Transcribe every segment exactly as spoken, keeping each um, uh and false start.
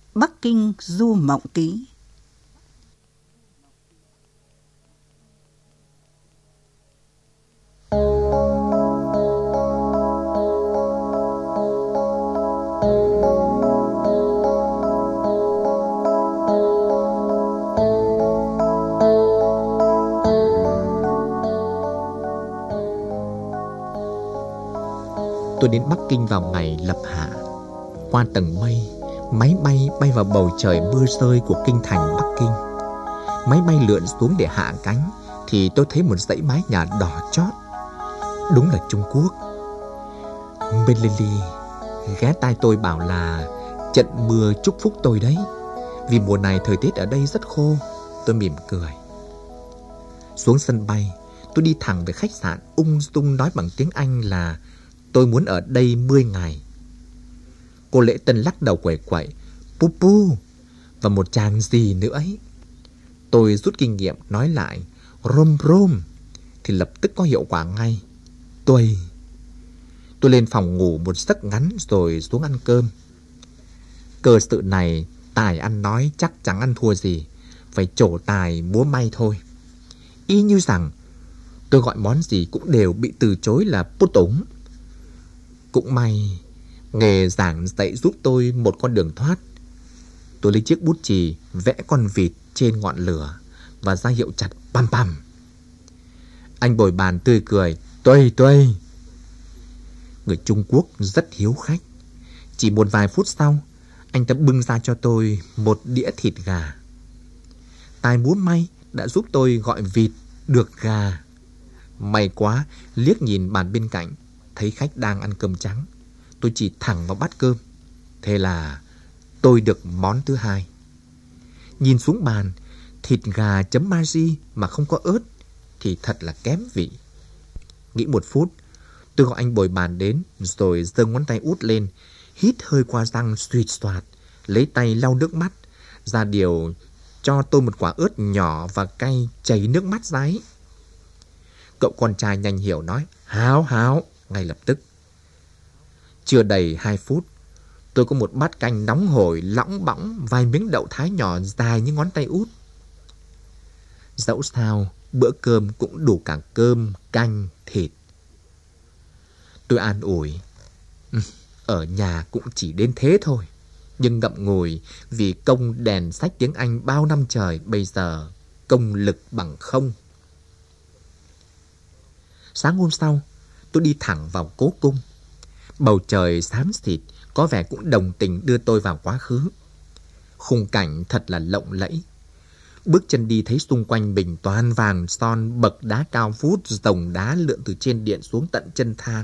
Bắc Kinh Du Mộng Ký. Tôi đến Bắc Kinh vào ngày lập hạ. Qua tầng mây, máy bay bay vào bầu trời mưa rơi của kinh thành Bắc Kinh. Máy bay lượn xuống để hạ cánh thì tôi thấy một dãy mái nhà đỏ chót. Đúng là Trung Quốc. Melili ghé tai tôi bảo là trận mưa chúc phúc tôi đấy, vì mùa này thời tiết ở đây rất khô. Tôi mỉm cười. Xuống sân bay, tôi đi thẳng về khách sạn, ung dung nói bằng tiếng Anh là tôi muốn ở đây mười ngày. Cô lễ tân lắc đầu quẩy quẩy, pu pu, và một chàng gì nữa ấy. Tôi rút kinh nghiệm nói lại rom rom thì lập tức có hiệu quả ngay. Tôi Tôi lên phòng ngủ một giấc ngắn rồi xuống ăn cơm. Cơ sự này tài ăn nói chắc chẳng ăn thua gì, phải trổ tài múa may thôi. Y như rằng tôi gọi món gì cũng đều bị từ chối là pút ống. Cũng may nghề giảng dạy giúp tôi một con đường thoát. Tôi lấy chiếc bút chì vẽ con vịt trên ngọn lửa và ra hiệu chặt pam pam. Anh bồi bàn tươi cười, tuây tuây. Người Trung Quốc rất hiếu khách. Chỉ một vài phút sau, anh ta bưng ra cho tôi một đĩa thịt gà. Tài múa may đã giúp tôi gọi vịt được gà. May quá, liếc nhìn bàn bên cạnh, thấy khách đang ăn cơm trắng. Tôi chỉ thẳng vào bát cơm. Thế là tôi được món thứ hai. Nhìn xuống bàn, thịt gà chấm Maggi mà không có ớt thì thật là kém vị. Nghĩ một phút, tôi gọi anh bồi bàn đến, rồi giơ ngón tay út lên, hít hơi qua răng suýt soạt, lấy tay lau nước mắt, ra điều cho tôi một quả ớt nhỏ và cay chảy nước mắt ráy. Cậu con trai nhanh hiểu nói, háo háo, ngay lập tức. Chưa đầy hai phút, tôi có một bát canh nóng hổi, lõng bõng, vài miếng đậu thái nhỏ dài như ngón tay út. Dẫu sao, bữa cơm cũng đủ cả cơm, canh, thịt. Tôi an ủi, ở nhà cũng chỉ đến thế thôi. Nhưng ngậm ngùi vì công đèn sách tiếng Anh bao năm trời, bây giờ công lực bằng không. Sáng hôm sau, tôi đi thẳng vào cố cung. Bầu trời xám xịt, có vẻ cũng đồng tình đưa tôi vào quá khứ. Khung cảnh thật là lộng lẫy. Bước chân đi thấy xung quanh mình toàn vàng son, bậc đá cao vút, rồng đá lượn từ trên điện xuống tận chân thang.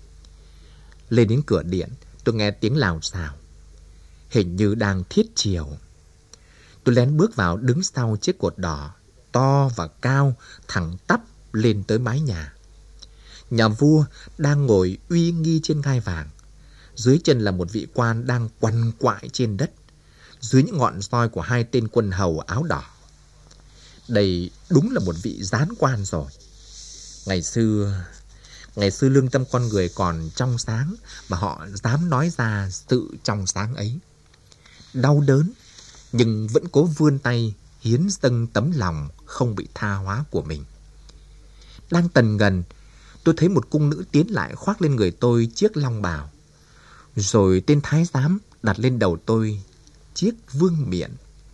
Lên đến cửa điện, tôi nghe tiếng lào xào. Hình như đang thiết chiều. Tôi lén bước vào đứng sau chiếc cột đỏ, to và cao, thẳng tắp lên tới mái nhà. Nhà vua đang ngồi uy nghi trên ngai vàng. Dưới chân là một vị quan đang quằn quại trên đất, dưới những ngọn roi của hai tên quân hầu áo đỏ. Đây đúng là một vị gián quan rồi. Ngày xưa, ngày xưa lương tâm con người còn trong sáng mà họ dám nói ra sự trong sáng ấy. Đau đớn, nhưng vẫn cố vươn tay hiến dâng tấm lòng không bị tha hóa của mình. Đang tần gần, tôi thấy một cung nữ tiến lại khoác lên người tôi chiếc long bào. Rồi tên thái giám đặt lên đầu tôi chiếc vương miện.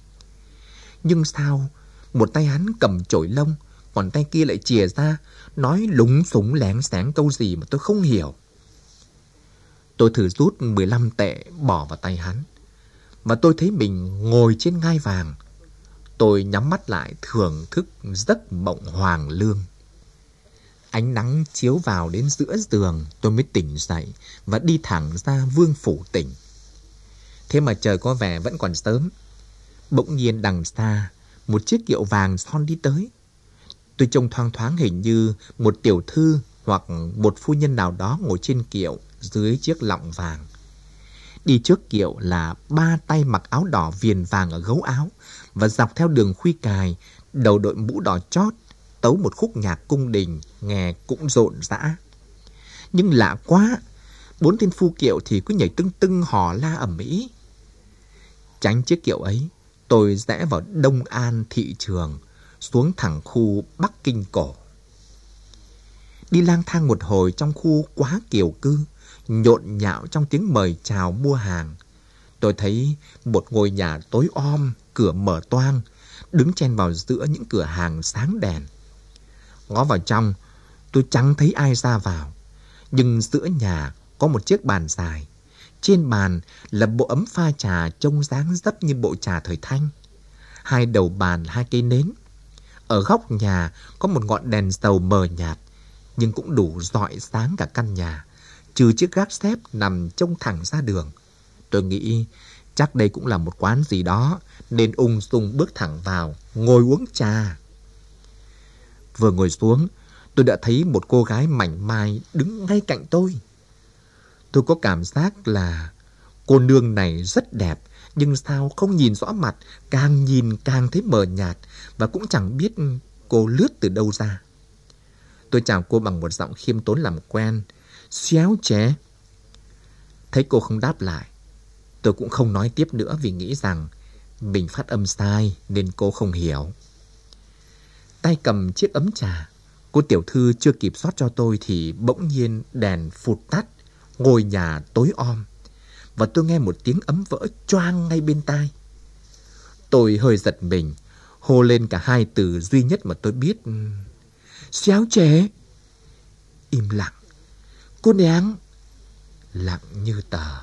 Nhưng sao một tay hắn cầm chổi lông, còn tay kia lại chìa ra, nói lúng súng lén xén câu gì mà tôi không hiểu. Tôi thử rút mười lăm tệ bỏ vào tay hắn, và tôi thấy mình ngồi trên ngai vàng. Tôi nhắm mắt lại thưởng thức giấc mộng hoàng lương. Ánh nắng chiếu vào đến giữa giường, tôi mới tỉnh dậy và đi thẳng ra vương phủ tỉnh. Thế mà trời có vẻ vẫn còn sớm. Bỗng nhiên đằng xa, một chiếc kiệu vàng son đi tới. Tôi trông thoang thoáng hình như một tiểu thư hoặc một phu nhân nào đó ngồi trên kiệu dưới chiếc lọng vàng. Đi trước kiệu là ba tay mặc áo đỏ viền vàng ở gấu áo, và dọc theo đường khuy cài, đầu đội mũ đỏ chót, tấu một khúc nhạc cung đình nghe cũng rộn rã. Nhưng lạ quá, bốn tên phu kiệu thì cứ nhảy tưng tưng hò la ầm ĩ. Tránh chiếc kiệu ấy, tôi rẽ vào Đông An thị trường, xuống thẳng khu Bắc Kinh cổ. Đi lang thang một hồi trong khu quá kiều cư, nhộn nhạo trong tiếng mời chào mua hàng, tôi thấy một ngôi nhà tối om, cửa mở toang, đứng chen vào giữa những cửa hàng sáng đèn. Ngó vào trong, tôi chẳng thấy ai ra vào, nhưng giữa nhà có một chiếc bàn dài. Trên bàn là bộ ấm pha trà trông dáng dấp như bộ trà thời Thanh. Hai đầu bàn là hai cây nến. Ở góc nhà có một ngọn đèn dầu mờ nhạt, nhưng cũng đủ rọi sáng cả căn nhà, trừ chiếc gác xếp nằm trông thẳng ra đường. Tôi nghĩ chắc đây cũng là một quán gì đó, nên ung dung bước thẳng vào, ngồi uống trà. Vừa ngồi xuống, tôi đã thấy một cô gái mảnh mai đứng ngay cạnh tôi. Tôi có cảm giác là cô nương này rất đẹp, nhưng sao không nhìn rõ mặt, càng nhìn càng thấy mờ nhạt, và cũng chẳng biết cô lướt từ đâu ra. Tôi chào cô bằng một giọng khiêm tốn làm quen. Xéo trẻ. Thấy cô không đáp lại, tôi cũng không nói tiếp nữa vì nghĩ rằng mình phát âm sai nên cô không hiểu. Tay cầm chiếc ấm trà, cô tiểu thư chưa kịp rót cho tôi thì bỗng nhiên đèn phụt tắt, ngôi nhà tối om, và tôi nghe một tiếng ấm vỡ choang ngay bên tai. Tôi hơi giật mình, hô lên cả hai từ duy nhất mà tôi biết. Xéo trẻ. Im lặng. Cô nàng. Lặng như tờ.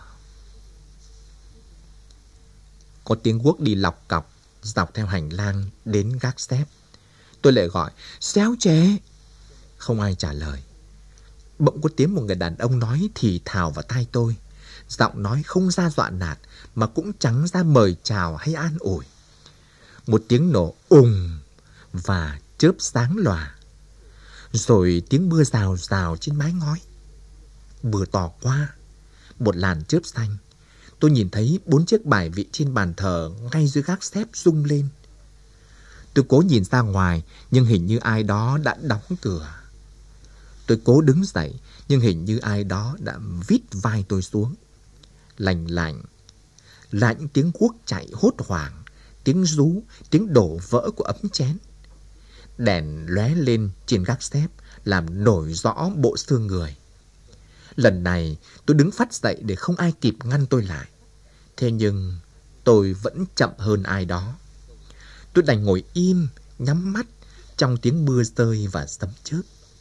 Có tiếng guốc đi lọc cọc dọc theo hành lang đến gác xếp. Tôi lại gọi xéo trẻ. Không ai trả lời. Bỗng có tiếng một người đàn ông nói thì thào vào tai tôi. Giọng nói không ra dọa nạt, mà cũng chẳng ra mời chào hay an ủi. Một tiếng nổ ùng và chớp sáng lòa. Rồi tiếng mưa rào rào trên mái ngói. Mưa to quá. Một làn chớp xanh. Tôi nhìn thấy bốn chiếc bài vị trên bàn thờ ngay dưới gác xếp rung lên. Tôi cố nhìn ra ngoài, nhưng hình như ai đó đã đóng cửa. Tôi cố đứng dậy, nhưng hình như ai đó đã vít vai tôi xuống. Lành lạnh. Là những tiếng guốc chạy hốt hoảng, tiếng rú, tiếng đổ vỡ của ấm chén. Đèn lóe lên trên gác xếp, làm nổi rõ bộ xương người. Lần này tôi đứng phắt dậy để không ai kịp ngăn tôi lại. Thế nhưng tôi vẫn chậm hơn ai đó. Tôi đành ngồi im, nhắm mắt trong tiếng mưa rơi và sấm chớp.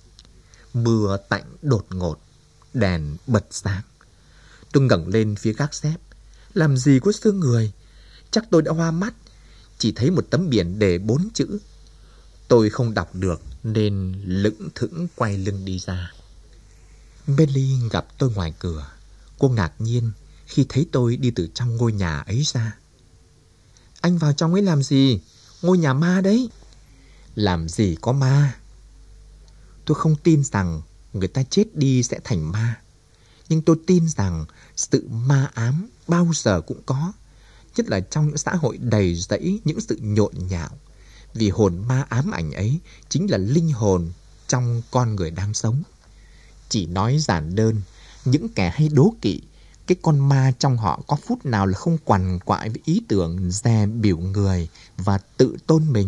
Mưa tạnh đột ngột, đèn bật sáng. Tôi ngẩng lên phía gác xếp. Làm gì có xương người? Chắc tôi đã hoa mắt. Chỉ thấy một tấm biển đề bốn chữ. Tôi không đọc được nên lững thững quay lưng đi ra. Melly gặp tôi ngoài cửa. Cô ngạc nhiên khi thấy tôi đi từ trong ngôi nhà ấy ra. Anh vào trong ấy làm gì? Ngôi nhà ma đấy. Làm gì có ma? Tôi không tin rằng người ta chết đi sẽ thành ma. Nhưng tôi tin rằng sự ma ám bao giờ cũng có. Nhất là trong những xã hội đầy rẫy những sự nhộn nhạo. Vì hồn ma ám ảnh ấy chính là linh hồn trong con người đang sống. Chỉ nói giản đơn, những kẻ hay đố kỵ, cái con ma trong họ có phút nào là không quằn quại với ý tưởng dè biểu người và tự tôn mình.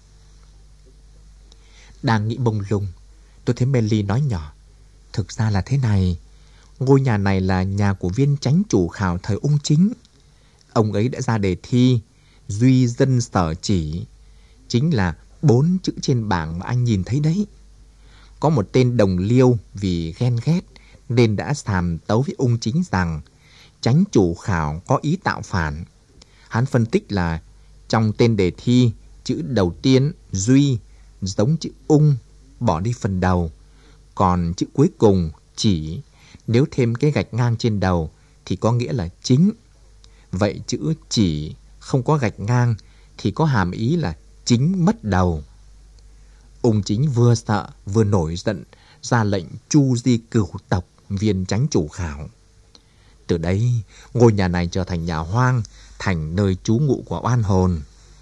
Đang nghĩ bông lung, tôi thấy Melly nói nhỏ. Thực ra là thế này, ngôi nhà này là nhà của viên chánh chủ khảo thời Ung Chính. Ông ấy đã ra đề thi duy dân sở chỉ, chính là bốn chữ trên bảng mà anh nhìn thấy đấy. Có một tên đồng liêu vì ghen ghét nên đã sàm tấu với Ung Chính rằng chánh chủ khảo có ý tạo phản. Hắn phân tích là trong tên đề thi, chữ đầu tiên duy giống chữ ung, bỏ đi phần đầu, còn chữ cuối cùng chỉ, nếu thêm cái gạch ngang trên đầu thì có nghĩa là chính. Vậy chữ chỉ không có gạch ngang thì có hàm ý là chính mất đầu. Ung Chính vừa sợ vừa nổi giận, ra lệnh chu di cửu tộc viên chánh chủ khảo. Từ đấy, ngôi nhà này trở thành nhà hoang, thành nơi trú ngụ của oan hồn.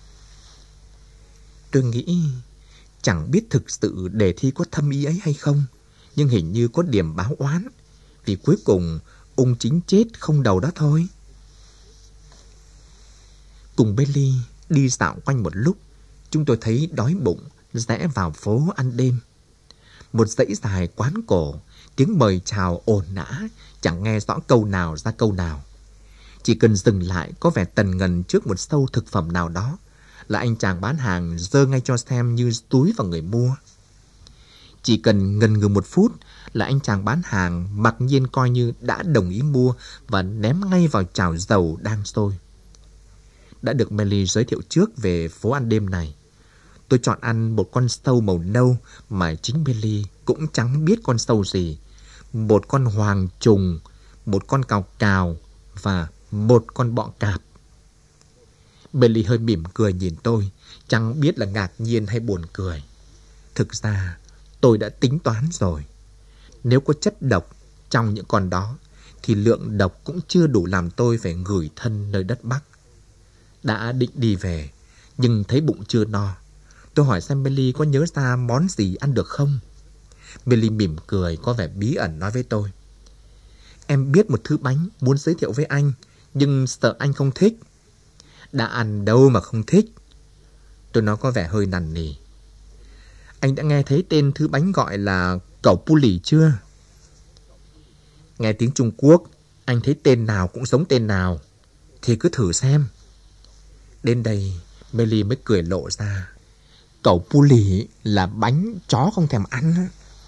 Tôi nghĩ chẳng biết thực sự đề thi có thâm ý ấy hay không, nhưng hình như có điểm báo oán, vì cuối cùng Ung Chính chết không đầu đó thôi. Cùng Bailey đi dạo quanh một lúc, chúng tôi thấy đói bụng, rẽ vào phố ăn đêm. Một dãy dài quán cổ, tiếng mời chào ồn ào, chẳng nghe rõ câu nào ra câu nào. Chỉ cần dừng lại có vẻ tần ngần trước một show thực phẩm nào đó là anh chàng bán hàng giơ ngay cho xem như túi vào người mua. Chỉ cần ngần ngừ một phút là anh chàng bán hàng mặc nhiên coi như đã đồng ý mua và ném ngay vào chảo dầu đang sôi. Đã được Melly giới thiệu trước về phố ăn đêm này. Tôi chọn ăn một con sâu màu nâu mà chính Melly cũng chẳng biết con sâu gì. Một con hoàng trùng, một con cào cào và một con bọ cạp. Melly hơi mỉm cười nhìn tôi, chẳng biết là ngạc nhiên hay buồn cười. Thực ra tôi đã tính toán rồi. Nếu có chất độc trong những con đó thì lượng độc cũng chưa đủ làm tôi phải gửi thân nơi đất Bắc. Đã định đi về, nhưng thấy bụng chưa no. Tôi hỏi xem Melly có nhớ ra món gì ăn được không. Melly mỉm cười có vẻ bí ẩn nói với tôi: Em biết một thứ bánh muốn giới thiệu với anh, nhưng sợ anh không thích. Đã ăn đâu mà không thích. Tôi nói có vẻ hơi nằn nỉ. Anh đã nghe thấy tên thứ bánh gọi là cẩu pu lì chưa? Nghe tiếng Trung Quốc, anh thấy tên nào cũng giống tên nào. Thì cứ thử xem. Đến đây, Melly mới cười lộ ra. Cẩu pu lì là bánh chó không thèm ăn.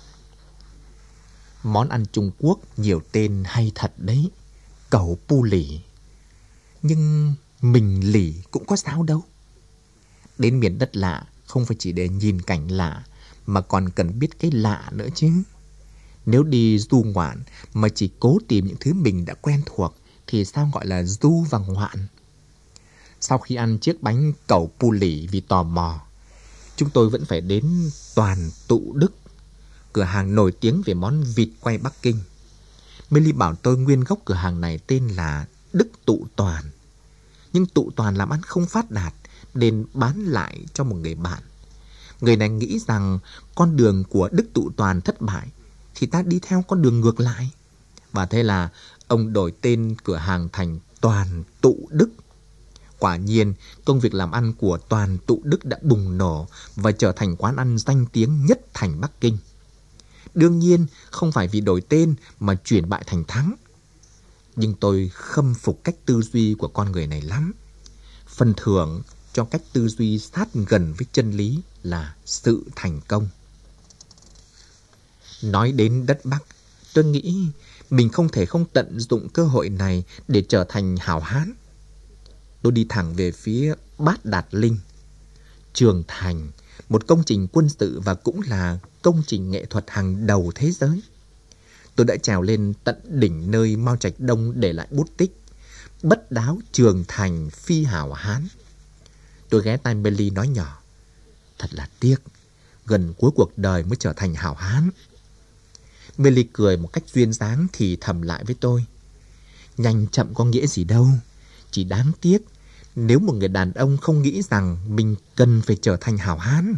Món ăn Trung Quốc nhiều tên hay thật đấy. Cẩu pu lì. Nhưng mình lì cũng có sao đâu. Đến miền đất lạ không phải chỉ để nhìn cảnh lạ, mà còn cần biết cái lạ nữa chứ. Nếu đi du ngoạn mà chỉ cố tìm những thứ mình đã quen thuộc thì sao gọi là du và ngoạn. Sau khi ăn chiếc bánh cẩu pu lì vì tò mò, chúng tôi vẫn phải đến Toàn Tụ Đức, cửa hàng nổi tiếng về món vịt quay Bắc Kinh. Melly bảo tôi nguyên gốc cửa hàng này tên là Đức Tụ Toàn. Nhưng Tụ Toàn làm ăn không phát đạt nên bán lại cho một người bạn. Người này nghĩ rằng con đường của Đức Tụ Toàn thất bại thì ta đi theo con đường ngược lại. Và thế là ông đổi tên cửa hàng thành Toàn Tụ Đức. Quả nhiên, công việc làm ăn của Toàn Tụ Đức đã bùng nổ và trở thành quán ăn danh tiếng nhất thành Bắc Kinh. Đương nhiên, không phải vì đổi tên mà chuyển bại thành thắng. Nhưng tôi khâm phục cách tư duy của con người này lắm. Phần thưởng cho cách tư duy sát gần với chân lý là sự thành công. Nói đến đất Bắc, tôi nghĩ mình không thể không tận dụng cơ hội này để trở thành hảo hán. Tôi đi thẳng về phía Bát Đạt Linh, Trường Thành, một công trình quân sự và cũng là công trình nghệ thuật hàng đầu thế giới. Tôi đã trèo lên tận đỉnh nơi Mao Trạch Đông để lại bút tích: Bất đáo Trường Thành phi hảo hán. Tôi ghé tai Melly nói nhỏ: Thật là tiếc, gần cuối cuộc đời mới trở thành hảo hán. Melly cười một cách duyên dáng thì thầm lại với tôi: Nhanh chậm có nghĩa gì đâu, chỉ đáng tiếc nếu một người đàn ông không nghĩ rằng mình cần phải trở thành hảo hán.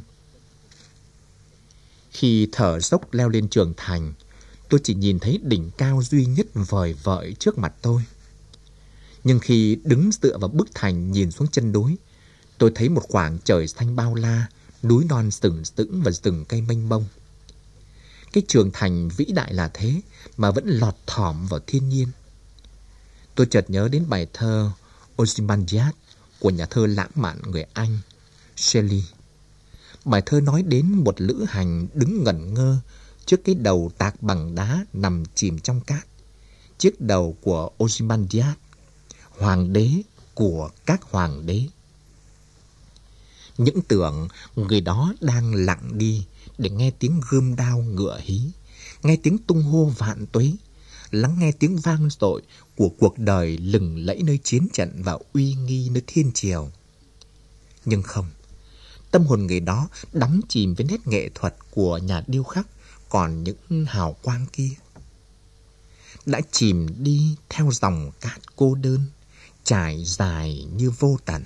Khi thở dốc leo lên Trường Thành, tôi chỉ nhìn thấy đỉnh cao duy nhất vời vợi trước mặt tôi. Nhưng khi đứng dựa vào bức thành nhìn xuống chân núi, tôi thấy một khoảng trời xanh bao la, núi non sừng sững và rừng cây mênh mông. Cái Trường Thành vĩ đại là thế mà vẫn lọt thỏm vào thiên nhiên. Tôi chợt nhớ đến bài thơ Ozymandias của nhà thơ lãng mạn người Anh Shelley. Bài thơ nói đến một lữ hành đứng ngẩn ngơ trước cái đầu tạc bằng đá nằm chìm trong cát. Chiếc đầu của Ozymandias, hoàng đế của các hoàng đế. Những tưởng người đó đang lặng đi để nghe tiếng gươm đao ngựa hí, nghe tiếng tung hô vạn tuế, lắng nghe tiếng vang dội của cuộc đời lừng lẫy nơi chiến trận và uy nghi nơi thiên triều. Nhưng không, tâm hồn người đó đắm chìm với nét nghệ thuật của nhà điêu khắc còn những hào quang kia. Đã chìm đi theo dòng cát cô đơn, trải dài như vô tận.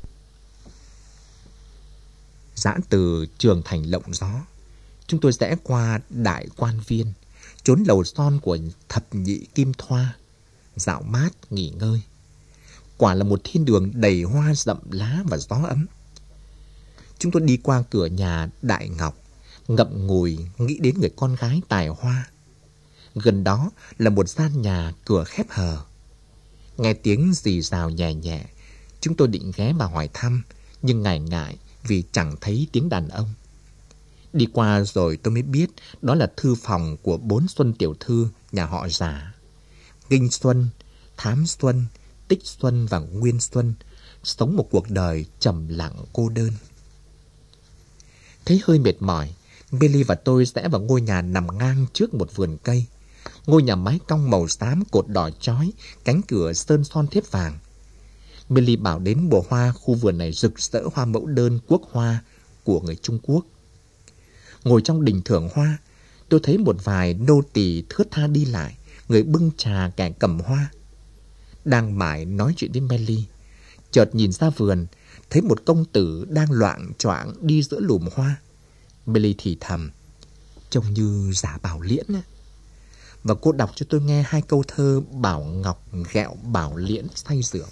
Dã từ Trường Thành lộng gió, chúng tôi rẽ qua Đại Quan Viên, chốn lầu son của thập nhị Kim Thoa, dạo mát nghỉ ngơi. Quả là một thiên đường đầy hoa rậm lá và gió ấm. Chúng tôi đi qua cửa nhà Đại Ngọc, ngậm ngùi nghĩ đến người con gái tài hoa. Gần đó là một gian nhà cửa khép hờ. Nghe tiếng rì rào nhẹ nhẹ, chúng tôi định ghé vào hỏi thăm, nhưng ngại ngại vì chẳng thấy tiếng đàn ông. Đi qua rồi tôi mới biết đó là thư phòng của bốn Xuân tiểu thư nhà họ Giả. Kinh Xuân, Thám Xuân, Tích Xuân và Nguyên Xuân sống một cuộc đời trầm lặng cô đơn. Thấy hơi mệt mỏi, Billy và tôi rẽ vào ngôi nhà nằm ngang trước một vườn cây. Ngôi nhà mái cong màu xám, cột đỏ chói, cánh cửa sơn son thép vàng. Billy bảo đến bồ hoa khu vườn này rực rỡ hoa mẫu đơn quốc hoa của người Trung Quốc. Ngồi trong đình thưởng hoa, tôi thấy một vài nô tỳ thướt tha đi lại, người bưng trà kẻ cầm hoa. Đang mải nói chuyện với Billy, chợt nhìn ra vườn, thấy một công tử đang loạng choạng đi giữa lùm hoa. Billy thì thầm, trông như Giả Bảo Liễn. Và cô đọc cho tôi nghe hai câu thơ Bảo Ngọc ghẹo Bảo Liễn say rượu.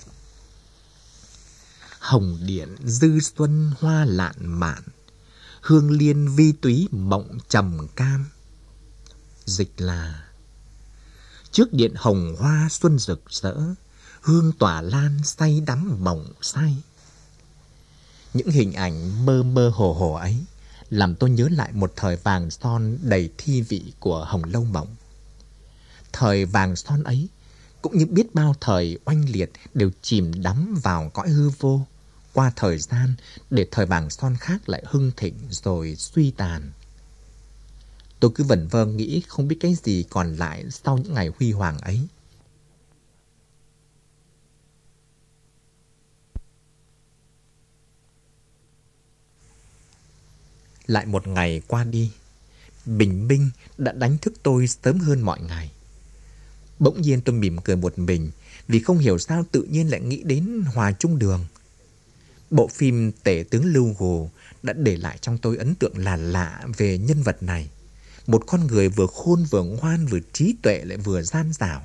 Hồng điện dư xuân hoa lạn mạn, hương liên vi túy mộng trầm cam. Dịch là: trước điện hồng hoa xuân rực rỡ, hương tỏa lan say đắm mộng say. Những hình ảnh mơ mơ hồ hồ ấy làm tôi nhớ lại một thời vàng son đầy thi vị của Hồng Lâu Mộng. Thời vàng son ấy cũng như biết bao thời oanh liệt đều chìm đắm vào cõi hư vô, qua thời gian để thời vàng son khác lại hưng thịnh rồi suy tàn. Tôi cứ vẩn vơ nghĩ không biết cái gì còn lại sau những ngày huy hoàng ấy. Lại một ngày qua đi, bình minh đã đánh thức tôi sớm hơn mọi ngày. Bỗng nhiên tôi mỉm cười một mình vì không hiểu sao tự nhiên lại nghĩ đến Hòa Trung Đường. Bộ phim Tể tướng Lưu Gù đã để lại trong tôi ấn tượng là lạ về nhân vật này. Một con người vừa khôn vừa ngoan, vừa trí tuệ lại vừa gian xảo.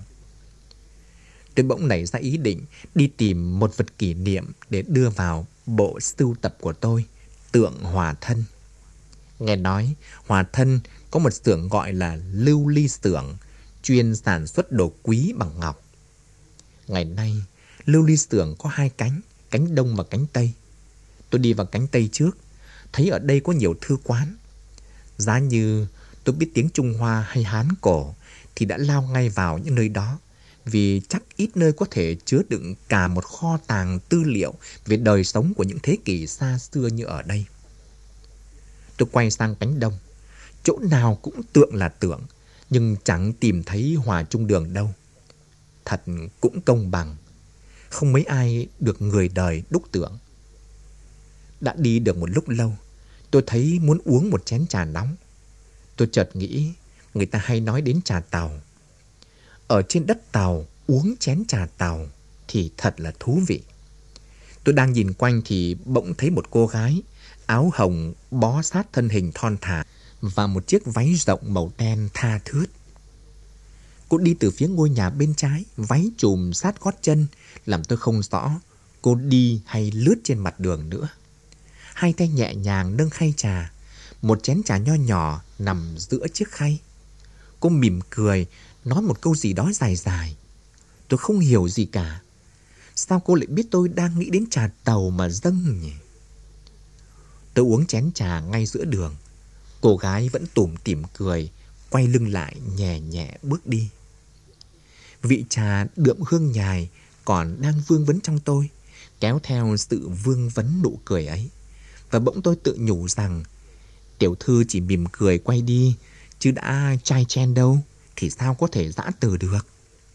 Tôi bỗng nảy ra ý định đi tìm một vật kỷ niệm để đưa vào bộ sưu tập của tôi, tượng Hòa Thân. Nghe nói Hòa Thân có một xưởng gọi là Lưu Ly Xưởng, chuyên sản xuất đồ quý bằng ngọc. Ngày nay, Lưu Ly Xưởng có hai cánh, cánh đông và cánh tây. Tôi đi vào cánh tây trước, thấy ở đây có nhiều thư quán. Giá như tôi biết tiếng Trung Hoa hay Hán cổ thì đã lao ngay vào những nơi đó, vì chắc ít nơi có thể chứa đựng cả một kho tàng tư liệu về đời sống của những thế kỷ xa xưa như ở đây. Tôi quay sang cánh đông, chỗ nào cũng tượng là tượng, nhưng chẳng tìm thấy Hòa Trung Đường đâu. Thật cũng công bằng, không mấy ai được người đời đúc tượng. Đã đi được một lúc lâu, tôi thấy muốn uống một chén trà nóng. Tôi chợt nghĩ người ta hay nói đến trà Tàu. Ở trên đất Tàu uống chén trà Tàu thì thật là thú vị. Tôi đang nhìn quanh thì bỗng thấy một cô gái, áo hồng bó sát thân hình thon thả và một chiếc váy rộng màu đen tha thướt. Cô đi từ phía ngôi nhà bên trái, váy chùm sát gót chân, làm tôi không rõ cô đi hay lướt trên mặt đường nữa. Hai tay nhẹ nhàng nâng khay trà, một chén trà nho nhỏ nằm giữa chiếc khay. Cô mỉm cười, nói một câu gì đó dài dài. Tôi không hiểu gì cả. Sao cô lại biết tôi đang nghĩ đến trà Tàu mà dâng nhỉ? Tôi uống chén trà ngay giữa đường. Cô gái vẫn tủm tỉm cười, quay lưng lại nhẹ nhẹ bước đi. Vị trà đượm hương nhài còn đang vương vấn trong tôi, kéo theo sự vương vấn nụ cười ấy. Và bỗng tôi tự nhủ rằng tiểu thư chỉ mỉm cười quay đi, chứ đã trai chen đâu thì sao có thể giã từ được.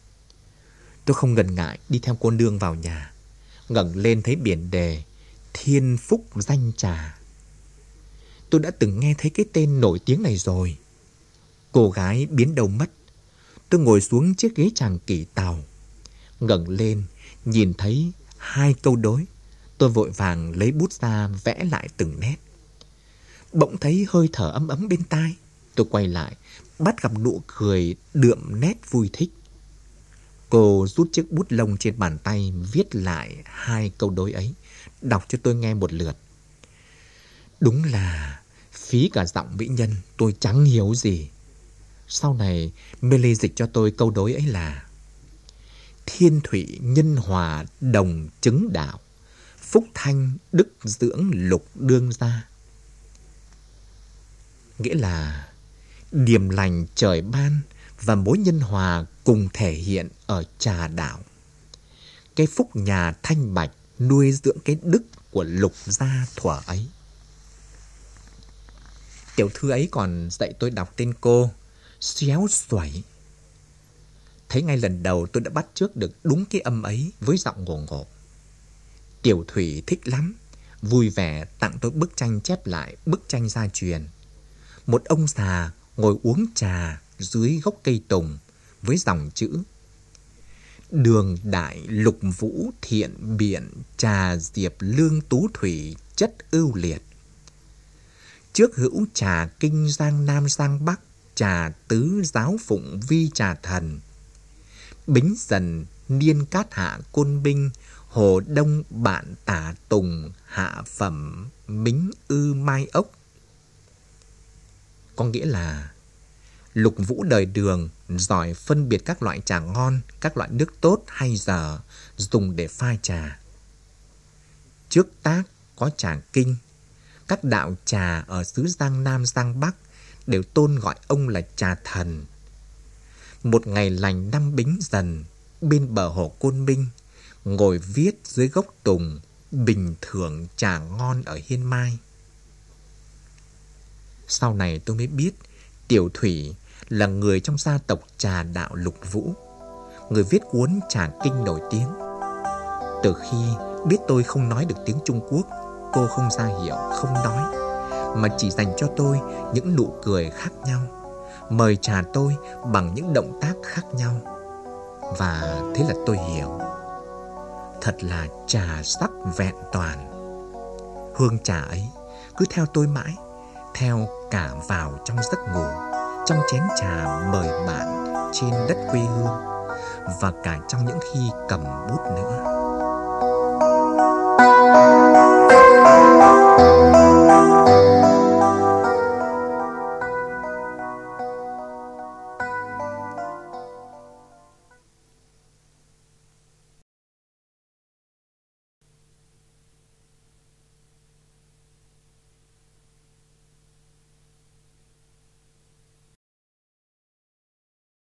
Tôi không ngần ngại đi theo cô nương vào nhà, ngẩng lên thấy biển đề Thiên Phúc Danh Trà. Tôi đã từng nghe thấy cái tên nổi tiếng này rồi. Cô gái biến đâu mất. Tôi ngồi xuống chiếc ghế tràng kỷ tàu, ngẩng lên nhìn thấy hai câu đối. Tôi vội vàng lấy bút ra vẽ lại từng nét. Bỗng thấy hơi thở ấm ấm bên tai. Tôi quay lại, bắt gặp nụ cười đượm nét vui thích. Cô rút chiếc bút lông trên bàn tay, viết lại hai câu đối ấy, đọc cho tôi nghe một lượt. Đúng là phí cả giọng mỹ nhân, tôi chẳng hiểu gì. Sau này Mê dịch cho tôi câu đối ấy là: thiên thủy nhân hòa đồng chứng đạo, phúc thanh đức dưỡng lục đương gia. Nghĩa là điềm lành trời ban và mối nhân hòa cùng thể hiện ở trà đạo. Cái phúc nhà thanh bạch nuôi dưỡng cái đức của lục gia thuở ấy. Tiểu thư ấy còn dạy tôi đọc tên cô Xéo Xuẩy. Thấy ngay lần đầu tôi đã bắt chước được đúng cái âm ấy với giọng ngổ ngộ. Tiểu Thủy thích lắm, vui vẻ tặng tôi bức tranh chép lại bức tranh gia truyền. Một ông già ngồi uống trà dưới gốc cây tùng với dòng chữ: đường đại lục vũ thiện biện, trà diệp lương tú thủy chất ưu liệt. Trước hữu trà kinh giang nam giang bắc, trà tứ giáo phụng vi trà thần. Bính dần niên cát hạ côn binh, hồ đông bạn tả tùng hạ phẩm mính ư mai ốc. Có nghĩa là Lục Vũ đời Đường giỏi phân biệt các loại trà ngon, các loại nước tốt hay dở dùng để pha trà. Trước tác có trà kinh, các đạo trà ở xứ Giang Nam Giang Bắc đều tôn gọi ông là trà thần. Một ngày lành năm Bính Dần, bên bờ hồ Côn Minh, ngồi viết dưới gốc tùng, bình thưởng trà ngon ở Hiên Mai. Sau này tôi mới biết Tiểu Thủy là người trong gia tộc trà đạo Lục Vũ, người viết cuốn trà kinh nổi tiếng. Từ khi biết tôi không nói được tiếng Trung Quốc, cô không ra hiệu, không nói, mà chỉ dành cho tôi những nụ cười khác nhau, mời trà tôi bằng những động tác khác nhau. Và thế là tôi hiểu, thật là trà sắc vẹn toàn. Hương trà ấy cứ theo tôi mãi, theo cả vào trong giấc ngủ, trong chén trà mời bạn trên đất quê hương, và cả trong những khi cầm bút nữa.